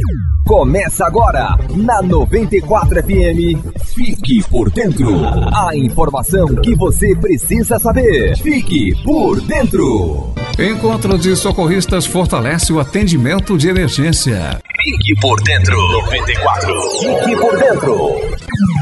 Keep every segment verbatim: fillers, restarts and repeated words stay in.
Começa agora, na noventa e quatro F M. Fique por dentro. A informação que você precisa saber. Fique por dentro. Encontro de socorristas fortalece o atendimento de emergência. Fique por dentro. noventa e quatro. Fique por dentro.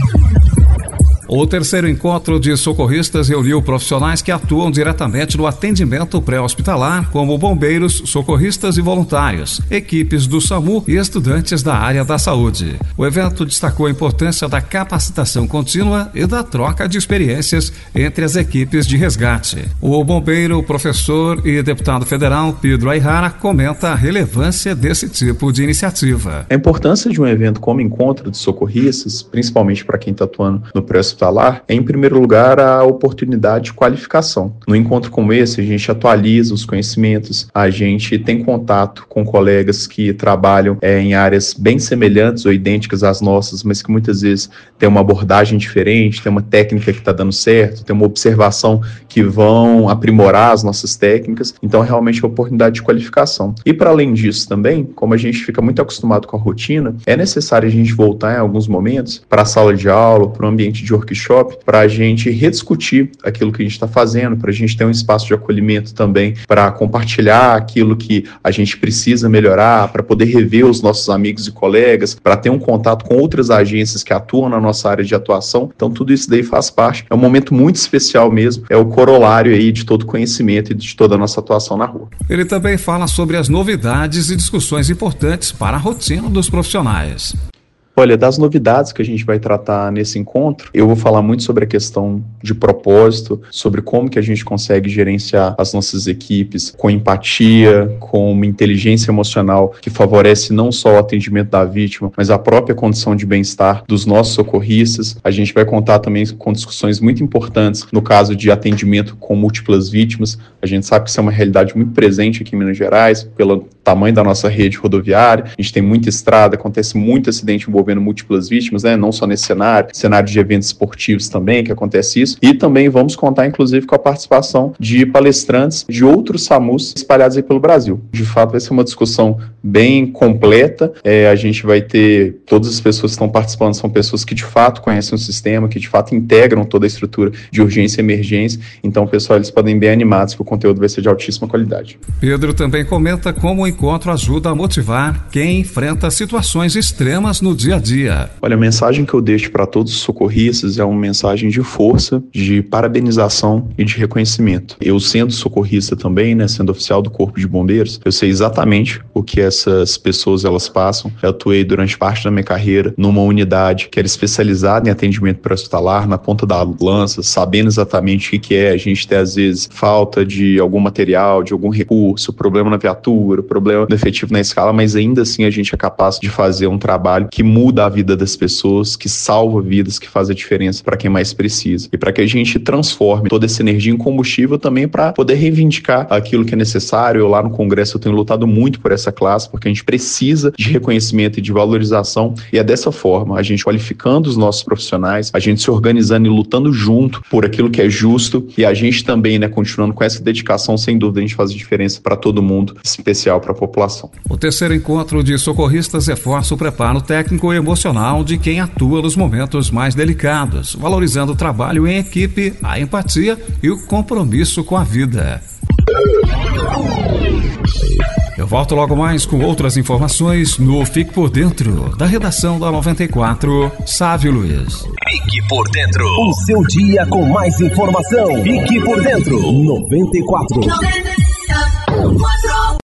O terceiro encontro de socorristas reuniu profissionais que atuam diretamente no atendimento pré-hospitalar, como bombeiros, socorristas e voluntários, equipes do SAMU e estudantes da área da saúde. O evento destacou a importância da capacitação contínua e da troca de experiências entre as equipes de resgate. O bombeiro, professor e deputado federal Pedro Aihara comenta a relevância desse tipo de iniciativa. A importância de um evento como encontro de socorristas, principalmente para quem está atuando no pré-hospitalar, é, em primeiro lugar, a oportunidade de qualificação. No encontro como esse, a gente atualiza os conhecimentos, a gente tem contato com colegas que trabalham é, em áreas bem semelhantes ou idênticas às nossas, mas que muitas vezes tem uma abordagem diferente, tem uma técnica que está dando certo, tem uma observação que vão aprimorar as nossas técnicas. Então, realmente, é uma oportunidade de qualificação. E, para além disso também, como a gente fica muito acostumado com a rotina, é necessário a gente voltar em alguns momentos para a sala de aula, para o ambiente de workshop, para a gente rediscutir aquilo que a gente está fazendo, para a gente ter um espaço de acolhimento também, para compartilhar aquilo que a gente precisa melhorar, para poder rever os nossos amigos e colegas, para ter um contato com outras agências que atuam na nossa área de atuação. Então, tudo isso daí faz parte. É um momento muito especial mesmo, é o corolário aí de todo o conhecimento e de toda a nossa atuação na rua. Ele também fala sobre as novidades e discussões importantes para a rotina dos profissionais. Olha, das novidades que a gente vai tratar nesse encontro, eu vou falar muito sobre a questão de propósito, sobre como que a gente consegue gerenciar as nossas equipes com empatia, com uma inteligência emocional que favorece não só o atendimento da vítima, mas a própria condição de bem-estar dos nossos socorristas. A gente vai contar também com discussões muito importantes no caso de atendimento com múltiplas vítimas. A gente sabe que isso é uma realidade muito presente aqui em Minas Gerais, pelo tamanho da nossa rede rodoviária. A gente tem muita estrada, acontece muito acidente envolvendo múltiplas vítimas, né? Não só nesse cenário, cenário de eventos esportivos também, que acontece isso. E também vamos contar, inclusive, com a participação de palestrantes de outros SAMUs espalhados aí pelo Brasil. De fato, vai ser uma discussão bem completa. É, a gente vai ter, todas as pessoas que estão participando são pessoas que de fato conhecem o sistema, que de fato integram toda a estrutura de urgência e emergência. Então, pessoal, eles podem bem animados que o conteúdo vai ser de altíssima qualidade. Pedro também comenta como o encontro ajuda a motivar quem enfrenta situações extremas no dia a dia. Olha, a mensagem que eu deixo para todos os socorristas é uma mensagem de força, de parabenização e de reconhecimento. Eu, sendo socorrista também, né, sendo oficial do Corpo de Bombeiros, eu sei exatamente o que essas pessoas elas passam. Eu atuei durante parte da minha carreira numa unidade que era especializada em atendimento pré-hospitalar, na ponta da lança, sabendo exatamente o que é. A gente tem, às vezes, falta de algum material, de algum recurso, problema na viatura, problema no efetivo na escala, mas ainda assim a gente é capaz de fazer um trabalho que muda a vida das pessoas, que salva vidas, que faz a diferença para quem mais precisa. E para que a gente transforme toda essa energia em combustível também para poder reivindicar aquilo que é necessário. Eu lá no Congresso eu tenho lutado muito por essa classe, porque a gente precisa de reconhecimento e de valorização, e é dessa forma, a gente qualificando os nossos profissionais, a gente se organizando e lutando junto por aquilo que é justo, e a gente também, né, continuando com essa dedicação, sem dúvida a gente faz a diferença para todo mundo, em especial para a população. O terceiro encontro de socorristas reforça o preparo técnico e emocional de quem atua nos momentos mais delicados, valorizando o trabalho em equipe, a empatia e o compromisso com a vida. Eu volto logo mais com outras informações no Fique por Dentro, da redação da noventa e quatro, Sávio Luiz. Fique por Dentro, o seu dia com mais informação. Fique por Dentro, noventa e quatro.